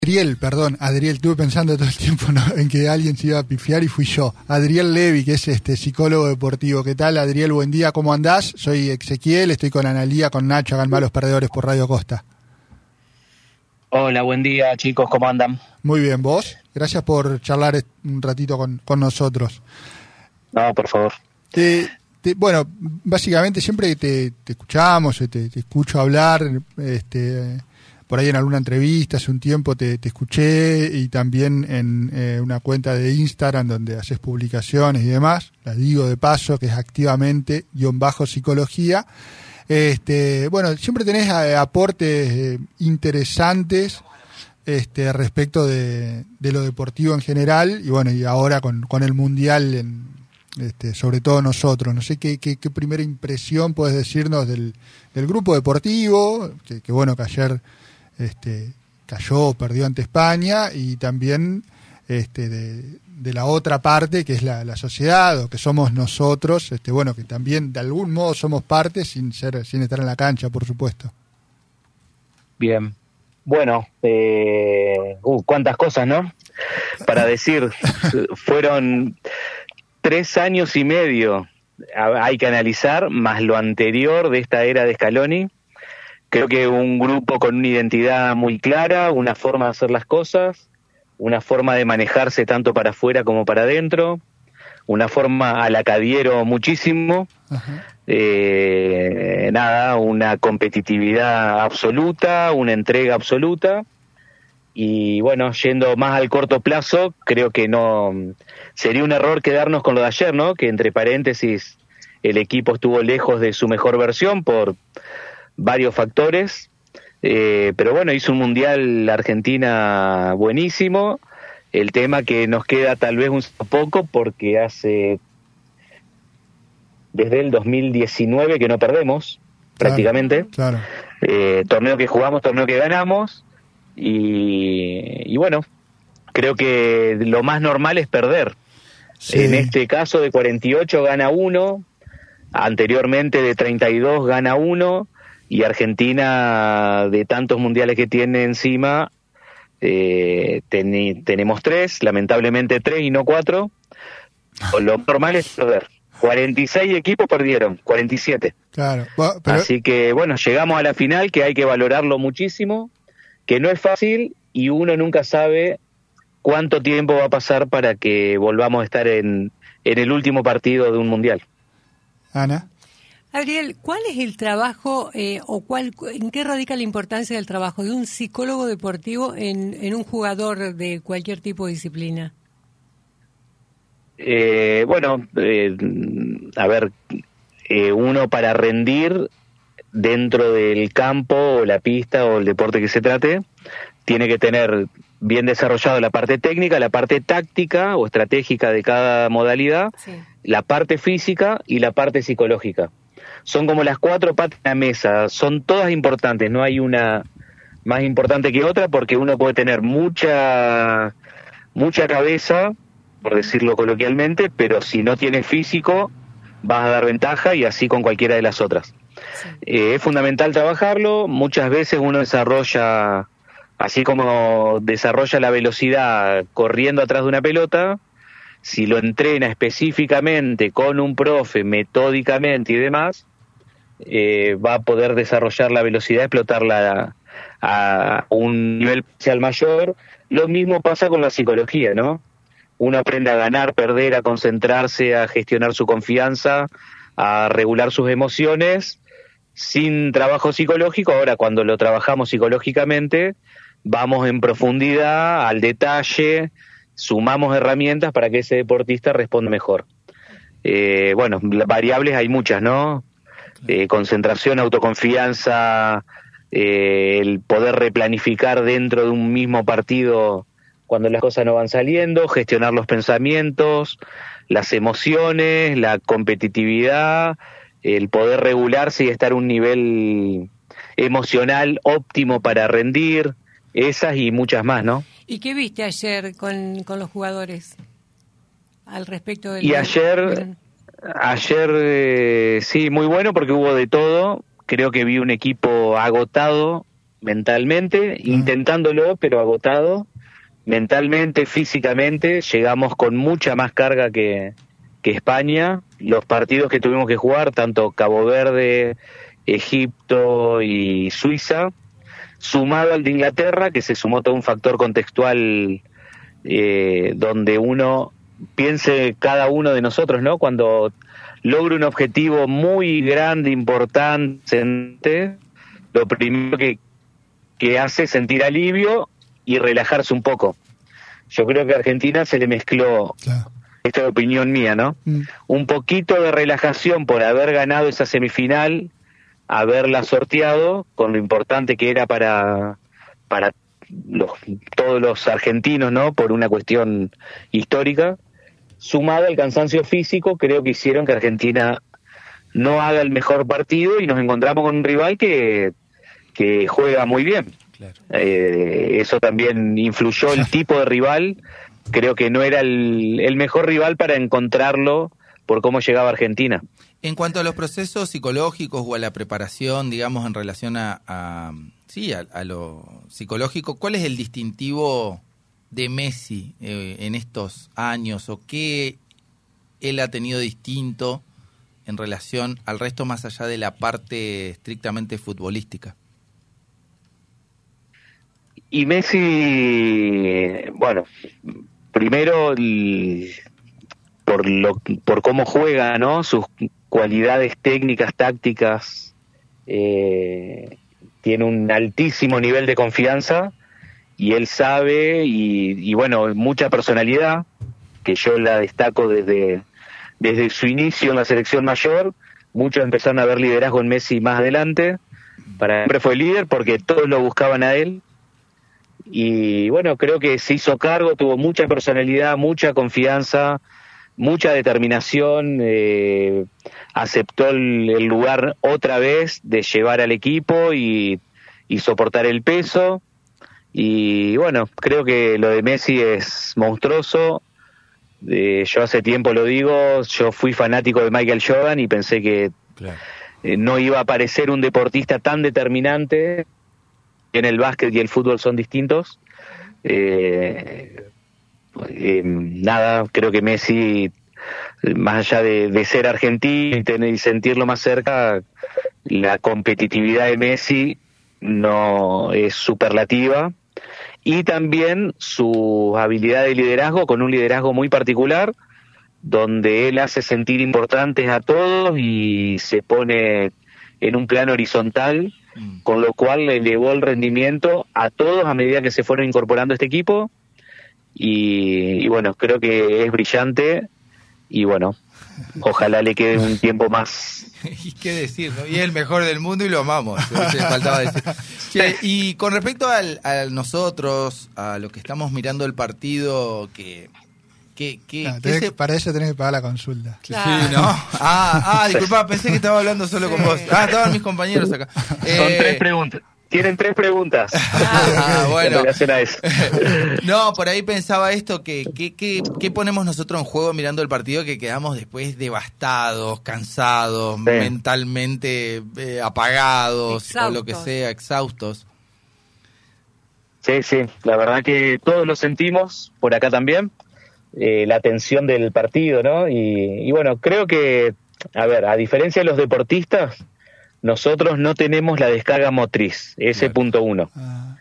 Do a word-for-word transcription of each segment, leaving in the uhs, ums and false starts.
Adriel, perdón, Adriel, estuve pensando todo el tiempo, ¿no?, en que alguien se iba a pifiar y fui yo. Adriel Levy, que es este psicólogo deportivo. ¿Qué tal, Adriel? Buen día, ¿cómo andás? Soy Ezequiel, estoy con Analía, con Nacho, hagan Malos Perdedores por Radio Costa. Hola, buen día, chicos, ¿cómo andan? Muy bien, ¿vos? Gracias por charlar un ratito con, con nosotros. No, por favor. Te, te, bueno, básicamente siempre te, te escuchamos, te, te escucho hablar, este... por ahí en alguna entrevista hace un tiempo te, te escuché, y también en eh, una cuenta de Instagram donde haces publicaciones y demás, la digo de paso, que es activamente guión bajo psicología. Este, bueno, siempre tenés eh, aportes eh, interesantes este, respecto de, de lo deportivo en general, y bueno, y ahora con, con el Mundial, en, este, sobre todo nosotros. No sé qué, qué, qué primera impresión podés decirnos del, del grupo deportivo, que, que bueno, que ayer Este, cayó, perdió ante España, y también este, de, de la otra parte, que es la, la sociedad, o que somos nosotros, este, bueno, que también de algún modo somos parte sin ser, sin estar en la cancha, por supuesto. Bien. Bueno, eh, uh, cuántas cosas, ¿no? Para decir, fueron tres años y medio, hay que analizar, más lo anterior de esta era de Scaloni. Creo que un grupo con una identidad muy clara, una forma de hacer las cosas, una forma de manejarse tanto para afuera como para adentro, una forma a la que adhiero muchísimo, eh, nada, una competitividad absoluta, una entrega absoluta, y bueno, yendo más al corto plazo, creo que no sería un error quedarnos con lo de ayer, ¿no? Que entre paréntesis el equipo estuvo lejos de su mejor versión por varios factores, eh, pero bueno, hizo un Mundial Argentina buenísimo. El tema que nos queda tal vez un poco, porque hace desde el dos mil diecinueve que no perdemos, claro, prácticamente, claro. Eh, torneo que jugamos, torneo que ganamos, y, y bueno, creo que lo más normal es perder. Sí. En este caso de cuarenta y ocho gana uno, anteriormente de treinta y dos gana uno, y Argentina, de tantos mundiales que tiene encima, eh, ten, tenemos tres, lamentablemente tres y no cuatro. Lo normal es perder. cuarenta y seis equipos perdieron, cuarenta y siete. Claro. Bueno, pero... Así que bueno, llegamos a la final, que hay que valorarlo muchísimo, que no es fácil, y uno nunca sabe cuánto tiempo va a pasar para que volvamos a estar en, en el último partido de un mundial. Ana. Adriel, ¿cuál es el trabajo eh, o cuál, en qué radica la importancia del trabajo de un psicólogo deportivo en, en un jugador de cualquier tipo de disciplina? Eh, bueno, eh, a ver, eh, uno para rendir dentro del campo o la pista o el deporte que se trate, tiene que tener bien desarrollado la parte técnica, la parte táctica o estratégica de cada modalidad, sí, la parte física y la parte psicológica. Son como las cuatro patas de la mesa, son todas importantes, no hay una más importante que otra, porque uno puede tener mucha mucha cabeza, por decirlo coloquialmente, pero si no tienes físico vas a dar ventaja, y así con cualquiera de las otras. Sí. Eh, es fundamental trabajarlo. Muchas veces uno desarrolla, así como desarrolla la velocidad corriendo atrás de una pelota, si lo entrena específicamente con un profe, metódicamente y demás, eh, va a poder desarrollar la velocidad, explotarla a, a un nivel potencial mayor. Lo mismo pasa con la psicología, ¿no? Uno aprende a ganar, perder, a concentrarse, a gestionar su confianza, a regular sus emociones sin trabajo psicológico. Ahora, cuando lo trabajamos psicológicamente, vamos en profundidad, al detalle, sumamos herramientas para que ese deportista responda mejor. Eh, bueno, variables hay muchas, ¿no? Eh, concentración, autoconfianza, eh, el poder replanificar dentro de un mismo partido cuando las cosas no van saliendo, gestionar los pensamientos, las emociones, la competitividad, el poder regularse y estar a un nivel emocional óptimo para rendir, esas y muchas más, ¿no? ¿Y qué viste ayer con, con los jugadores al respecto del... Y ayer, ayer eh, sí, muy bueno, porque hubo de todo. Creo que vi un equipo agotado, mentalmente, mm. intentándolo, pero agotado. Mentalmente, físicamente, llegamos con mucha más carga que, que España. Los partidos que tuvimos que jugar, tanto Cabo Verde, Egipto y Suiza, sumado al de Inglaterra, que se sumó todo un factor contextual eh, donde uno piense cada uno de nosotros, ¿no? Cuando logra un objetivo muy grande, importante, lo primero que, que hace es sentir alivio y relajarse un poco. Yo creo que a Argentina se le mezcló, claro, esta es opinión mía, ¿no? Mm. Un poquito de relajación por haber ganado esa semifinal, haberla sorteado, con lo importante que era para, para los, todos los argentinos, ¿no? Por una cuestión histórica, sumado al cansancio físico, creo que hicieron que Argentina no haga el mejor partido y nos encontramos con un rival que, que juega muy bien. Claro. Eh, eso también influyó el tipo de rival. Creo que no era el, el mejor rival para encontrarlo por cómo llegaba Argentina. En cuanto a los procesos psicológicos o a la preparación, digamos, en relación a, a sí, a, a lo psicológico, ¿cuál es el distintivo de Messi eh, en estos años, o qué él ha tenido distinto en relación al resto más allá de la parte estrictamente futbolística? Y Messi, bueno, primero el, por lo por cómo juega, ¿no? Sus cualidades técnicas, tácticas, eh, tiene un altísimo nivel de confianza y él sabe y, y bueno, mucha personalidad, que yo la destaco desde desde su inicio en la selección mayor. Muchos empezaron a ver liderazgo en Messi más adelante. Para siempre fue líder porque todos lo buscaban a él. Y bueno, creo que se hizo cargo, tuvo mucha personalidad, mucha confianza, mucha determinación, eh, aceptó el, el lugar otra vez de llevar al equipo y, y soportar el peso. Y bueno, creo que lo de Messi es monstruoso. Eh, yo hace tiempo lo digo, yo fui fanático de Michael Jordan y pensé que claro. eh, no iba a aparecer un deportista tan determinante. En el básquet y el fútbol son distintos. Eh, eh, nada, creo que Messi, más allá de, de ser argentino y, tener, y sentirlo más cerca, la competitividad de Messi no es superlativa. Y también su habilidad de liderazgo, con un liderazgo muy particular, donde él hace sentir importantes a todos y se pone en un plano horizontal, con lo cual le elevó el rendimiento a todos a medida que se fueron incorporando a este equipo. Y, y bueno, creo que es brillante y bueno, ojalá le quede un tiempo más. ¿Y qué decir, no? Y es el mejor del mundo y lo amamos, se faltaba decir. Che, y con respecto al, a nosotros, a lo que estamos mirando el partido, que... que, que, no, que se... Para eso tenés que pagar la consulta. Claro. Sí, ¿no? Ah, ah, disculpa, pensé que estaba hablando solo sí. con vos. Ah, estaban mis compañeros acá. Eh... Son tres preguntas. Tienen tres preguntas. Ah, bueno. En relación a eso. No, por ahí pensaba esto, que ¿qué que, que ponemos nosotros en juego mirando el partido, que quedamos después devastados, cansados, sí. mentalmente eh, apagados, exhaustos. O lo que sea, exhaustos? Sí, sí, la verdad que todos lo sentimos, por acá también, eh, la tensión del partido, ¿no? Y, y bueno, creo que, a ver, a diferencia de los deportistas, nosotros no tenemos la descarga motriz, ese claro. punto uno. Ah.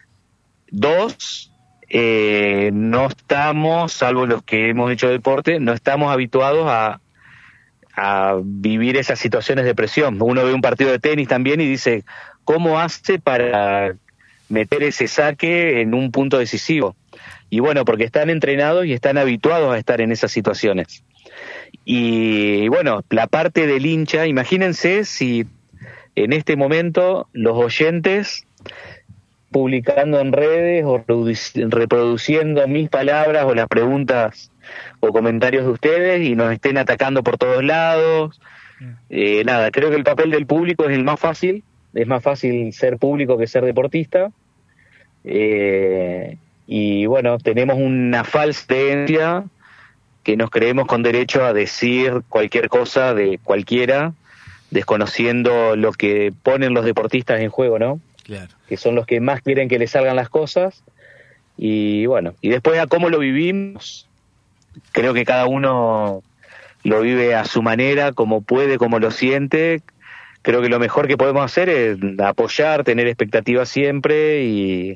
Dos, eh, no estamos, salvo los que hemos hecho deporte, no estamos habituados a, a vivir esas situaciones de presión. Uno ve un partido de tenis también y dice, ¿cómo hace para meter ese saque en un punto decisivo? Y bueno, porque están entrenados y están habituados a estar en esas situaciones. Y bueno, la parte del hincha, imagínense si en este momento los oyentes publicando en redes o reproduciendo mis palabras o las preguntas o comentarios de ustedes y nos estén atacando por todos lados. Eh, nada, creo que el papel del público es el más fácil, es más fácil ser público que ser deportista. Eh, y bueno, tenemos una falsa creencia que nos creemos con derecho a decir cualquier cosa de cualquiera, desconociendo lo que ponen los deportistas en juego, ¿no? Claro. que son los que más quieren que les salgan las cosas. Y bueno, y después a cómo lo vivimos, creo que cada uno lo vive a su manera, como puede, como lo siente. Creo que lo mejor que podemos hacer es apoyar, tener expectativas siempre y,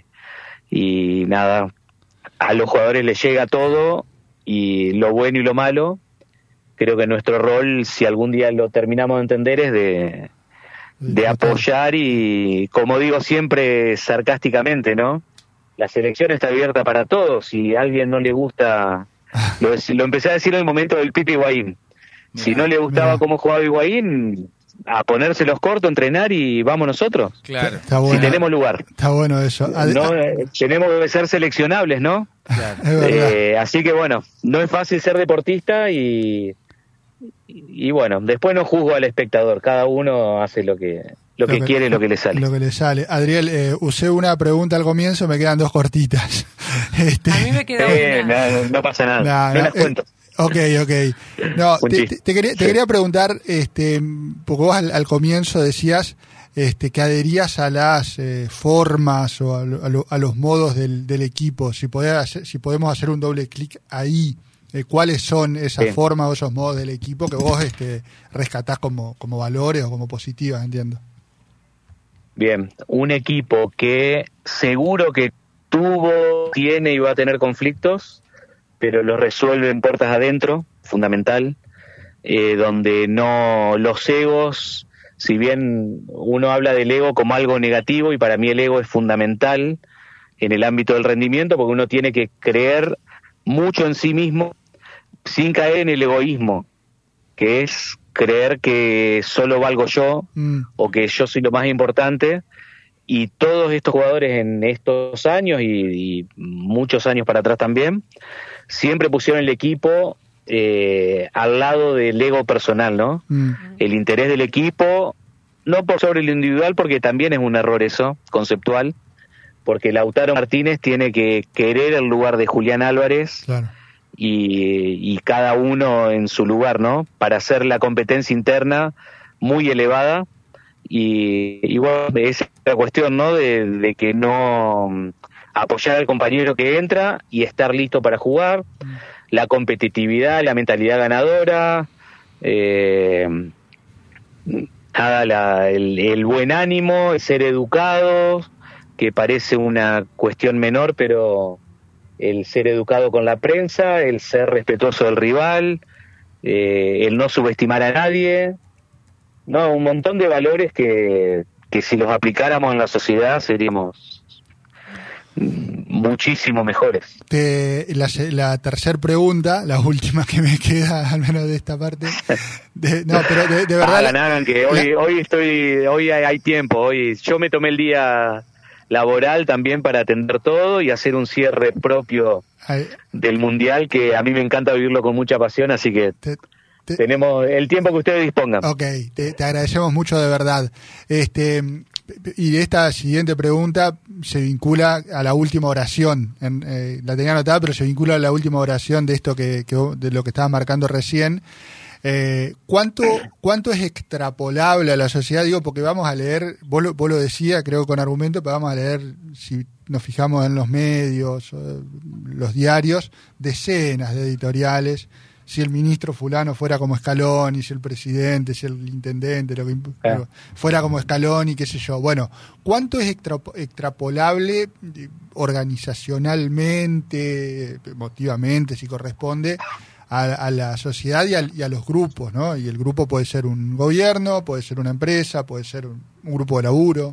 y nada, a los jugadores les llega todo, y lo bueno y lo malo. Creo que nuestro rol, si algún día lo terminamos de entender, es de, de apoyar y, como digo siempre sarcásticamente, ¿no? La selección está abierta para todos. Si a alguien no le gusta, lo, lo empecé a decir en el momento del Pipi Higuaín. Si no le gustaba mira. cómo jugaba Higuaín, a ponérselos corto, entrenar y vamos nosotros. Claro. Está bueno, si tenemos lugar. Está bueno eso. Ad- no, eh, tenemos que ser seleccionables, ¿no? Claro. Eh, así que bueno, no es fácil ser deportista y, y, y bueno, después no juzgo al espectador. Cada uno hace lo que lo, lo que, que quiere, lo que le sale. Lo que le sale. Adriel, eh, usé una pregunta al comienzo, me quedan dos cortitas. este, a mí me quedó eh, una. no, no pasa nada. Nah, no no, las eh, cuento. Ok, ok. No, te, te, te, quería, te sí. quería preguntar, este, porque vos al, al comienzo decías este, que adherías a las eh, formas o a, a, lo, a los modos del, del equipo. Si, podés hacer, si podemos hacer un doble clic ahí, eh, ¿cuáles son esas Bien. formas o esos modos del equipo que vos este, rescatás como, como valores o como positivas, entiendo? Bien, un equipo que seguro que tuvo, tiene y va a tener conflictos, pero los resuelve en puertas adentro, fundamental, eh, donde no los egos, si bien uno habla del ego como algo negativo, y para mí el ego es fundamental en el ámbito del rendimiento, porque uno tiene que creer mucho en sí mismo sin caer en el egoísmo, que es creer que solo valgo yo, mm. o que yo soy lo más importante. Y todos estos jugadores en estos años y, y muchos años para atrás también, siempre pusieron el equipo eh, al lado del ego personal, ¿no? Mm. El interés del equipo, no por sobre lo individual, porque también es un error eso, conceptual, porque Lautaro Martínez tiene que querer el lugar de Julián Álvarez, claro. y, y cada uno en su lugar, ¿no? Para hacer la competencia interna muy elevada. Y, y bueno, esa es la cuestión, ¿no? De, de que no apoyar al compañero que entra y estar listo para jugar, mm. la competitividad, la mentalidad ganadora, eh, nada, la, el, el buen ánimo, el ser educado, que parece una cuestión menor, pero el ser educado con la prensa, el ser respetuoso del rival, eh, el no subestimar a nadie. No, un montón de valores que, que si los aplicáramos en la sociedad seríamos muchísimo mejores. Te, la, la tercera pregunta, la última que me queda, al menos de esta parte. De, no, pero de, de verdad. Hagan, hagan, que hoy, la... hoy estoy, hoy hay, hay tiempo. Hoy yo me tomé el día laboral también para atender todo y hacer un cierre propio Ay. del mundial, que a mí me encanta vivirlo con mucha pasión, así que. Te... Te... Tenemos el tiempo que ustedes dispongan. Ok, te, te agradecemos mucho de verdad. Este, y esta siguiente pregunta se vincula a la última oración. En, eh, la tenía anotada, pero se vincula a la última oración de esto que, que de lo que estaba marcando recién. Eh, ¿cuánto, ¿Cuánto es extrapolable a la sociedad? Digo, porque vamos a leer, vos lo, vos lo decías, creo con argumento, pero vamos a leer, si nos fijamos en los medios, los diarios, decenas de editoriales. Si el ministro fulano fuera como Scaloni, si el presidente, si el intendente, lo que ah. fuera como Scaloni, qué sé yo. Bueno, ¿cuánto es extra, extrapolable organizacionalmente, emotivamente, si corresponde, a, a la sociedad y a, y a los grupos, ¿no? Y el grupo puede ser un gobierno, puede ser una empresa, puede ser un, un grupo de laburo.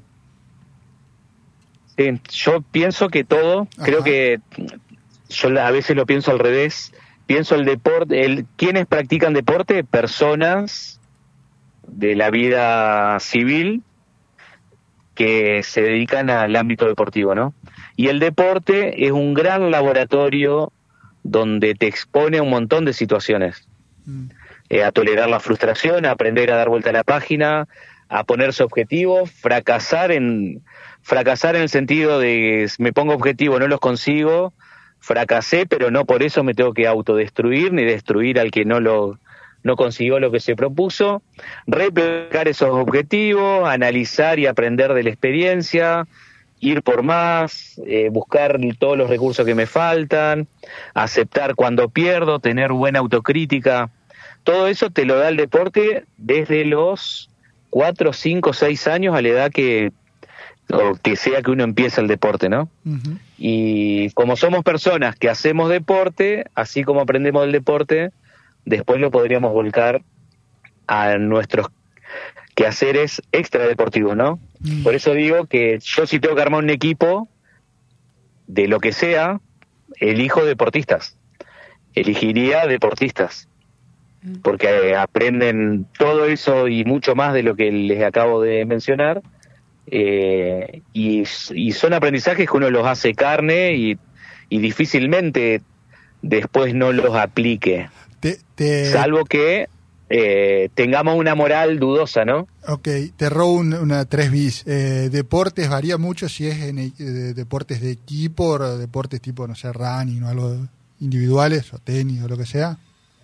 Sí, yo pienso que todo, Ajá. creo que yo a veces lo pienso al revés. Pienso el deporte, el quienes practican deporte, personas de la vida civil que se dedican al ámbito deportivo, ¿no? Y el deporte es un gran laboratorio donde te expone a un montón de situaciones, mm. eh, a tolerar la frustración, a aprender a dar vuelta a la página, a ponerse objetivos, fracasar en fracasar en el sentido de me pongo objetivo, no los consigo. Fracasé, pero no por eso me tengo que autodestruir ni destruir al que no lo no consiguió lo que se propuso, replantear esos objetivos, analizar y aprender de la experiencia, ir por más, eh, buscar todos los recursos que me faltan, aceptar cuando pierdo, tener buena autocrítica. Todo eso te lo da el deporte desde los cuatro, cinco, seis años a la edad que, o que sea que uno empieza el deporte, ¿no? Uh-huh. Y como somos personas que hacemos deporte, así como aprendemos del deporte, después lo podríamos volcar a nuestros quehaceres extradeportivos, ¿no? Uh-huh. Por eso digo que yo, si tengo que armar un equipo de lo que sea, elijo deportistas. Elegiría deportistas. Porque aprenden todo eso y mucho más de lo que les acabo de mencionar, eh, y, y son aprendizajes que uno los hace carne y, y difícilmente después no los aplique, te, te... salvo que eh, tengamos una moral dudosa, ¿no? Ok, te robo un, una tres bis. Eh, deportes varía mucho si es en eh, deportes de equipo o deportes tipo, no sé, running o algo individuales o tenis o lo que sea.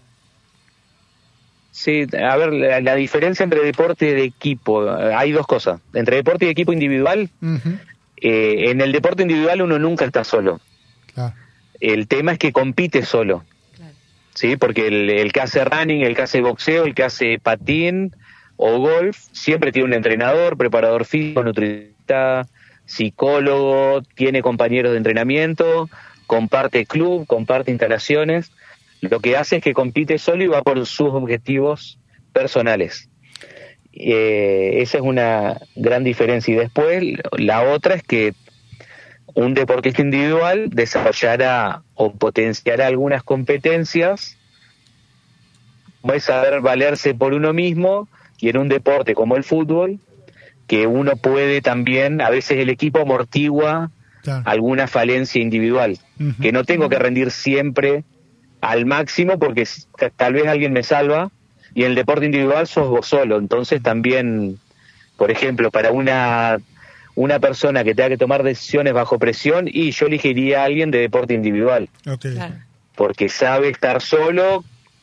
Sí, a ver, la, la diferencia entre deporte y de equipo, hay dos cosas. Entre deporte y equipo individual, uh-huh. eh, en el deporte individual uno nunca está solo. Claro. El tema es que compite solo. Claro. Sí, porque el, el que hace running, el que hace boxeo, el que hace patín o golf, siempre tiene un entrenador, preparador físico, nutricionista, psicólogo, tiene compañeros de entrenamiento, comparte club, comparte instalaciones. Lo que hace es que compite solo y va por sus objetivos personales. Eh, esa es una gran diferencia. Y después, la otra es que un deportista individual desarrollará o potenciará algunas competencias, puede saber valerse por uno mismo, y en un deporte como el fútbol, que uno puede también, a veces el equipo amortigua claro. alguna falencia individual, uh-huh. que no tengo que rendir siempre al máximo porque tal vez alguien me salva, y en el deporte individual sos vos solo. Entonces también, por ejemplo, para una una persona que tenga que tomar decisiones bajo presión, y yo elegiría a alguien de deporte individual, okay. claro. porque sabe estar solo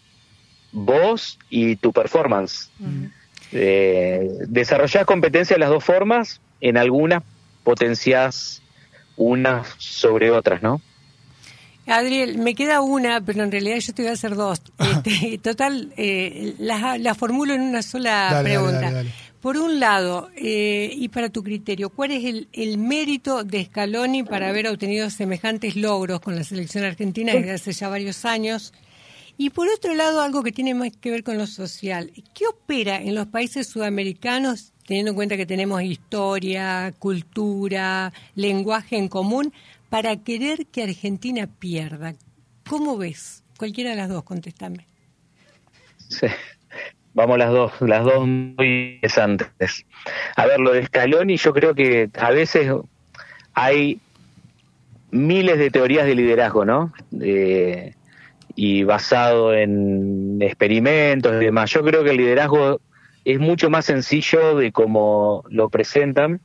vos y tu performance. Uh-huh. eh, desarrollás competencias de las dos formas, en algunas potenciás unas sobre otras, ¿no? Adriel, me queda una, pero en realidad yo te voy a hacer dos. Este, total, eh, las la formulo en una sola dale, pregunta. Dale, dale, dale. Por un lado, eh, y para tu criterio, ¿cuál es el, el mérito de Scaloni para haber obtenido semejantes logros con la selección argentina desde hace ya varios años? Y por otro lado, algo que tiene más que ver con lo social. ¿Qué opera en los países sudamericanos, teniendo en cuenta que tenemos historia, cultura, lenguaje en común, para querer que Argentina pierda? ¿Cómo ves? Cualquiera de las dos, contéstame. Sí, vamos las dos, las dos muy interesantes. A ver, lo de Scaloni, yo creo que a veces hay miles de teorías de liderazgo, ¿no? Eh, y basado en experimentos y demás. Yo creo que el liderazgo es mucho más sencillo de como lo presentan.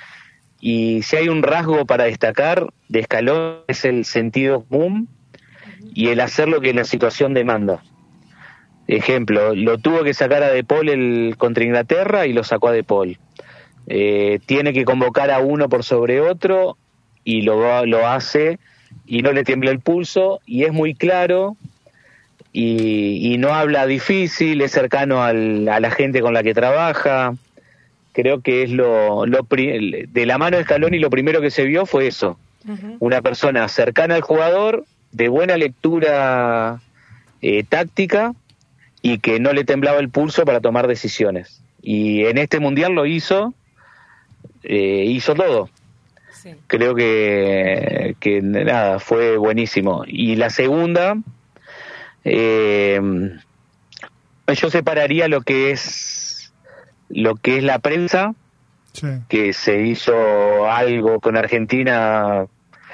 Y si hay un rasgo para destacar de Scaloni, es el sentido común y el hacer lo que la situación demanda. Ejemplo, lo tuvo que sacar a De Paul el, contra Inglaterra, y lo sacó a De Paul. Eh, tiene que convocar a uno por sobre otro, y lo, lo hace, y no le tiembla el pulso, y es muy claro, y, y no habla difícil, es cercano al, a la gente con la que trabaja. Creo que es lo, lo de la mano de Scaloni, lo primero que se vio fue eso. Uh-huh. Una persona cercana al jugador, de buena lectura eh, táctica, y que no le temblaba el pulso para tomar decisiones. Y en este mundial lo hizo, eh, hizo todo. Sí. Creo que, que nada, fue buenísimo. Y la segunda, eh, yo separaría lo que es lo que es la prensa, sí. que se hizo algo con Argentina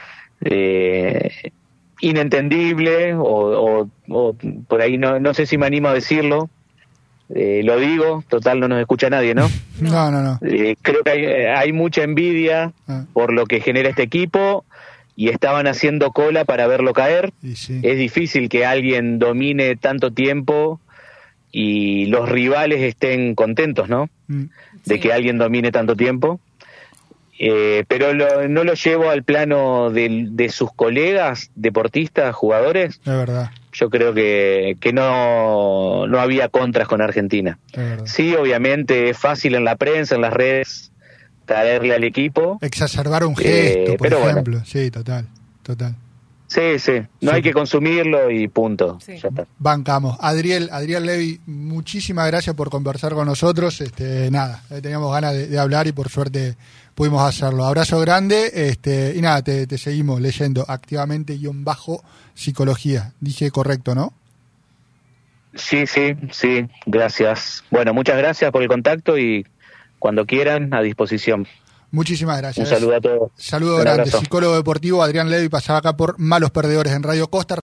eh, inentendible, o, o, o por ahí no, no sé si me animo a decirlo, eh, lo digo, total no nos escucha nadie, ¿no? No, no, no. Eh, creo que hay, hay mucha envidia ah. por lo que genera este equipo, y estaban haciendo cola para verlo caer. Sí. Es difícil que alguien domine tanto tiempo y los rivales estén contentos, ¿no? Mm. De sí. que alguien domine tanto tiempo. Eh, pero lo, no lo llevo al plano de, de sus colegas, deportistas, jugadores. Es verdad. Yo creo que, que no, no había contras con Argentina. Sí, obviamente es fácil en la prensa, en las redes, traerle al equipo. Exacerbar un gesto, eh, por pero ejemplo. Bueno. Sí, total, total. Sí, sí, no sí. hay que consumirlo y punto. Sí. Ya está. Bancamos. Adriel, Adriel Levy, muchísimas gracias por conversar con nosotros. Este, nada, teníamos ganas de, de hablar y por suerte pudimos hacerlo. Abrazo grande, este, y nada, te, te seguimos leyendo activamente guión bajo psicología. Dije correcto, ¿no? Sí, sí, sí, gracias. Bueno, muchas gracias por el contacto y cuando quieran, a disposición. Muchísimas gracias. Un saludo a todos. Saludo grande. Psicólogo deportivo Adrián Levy pasaba acá por Malos Perdedores en Radio Costa.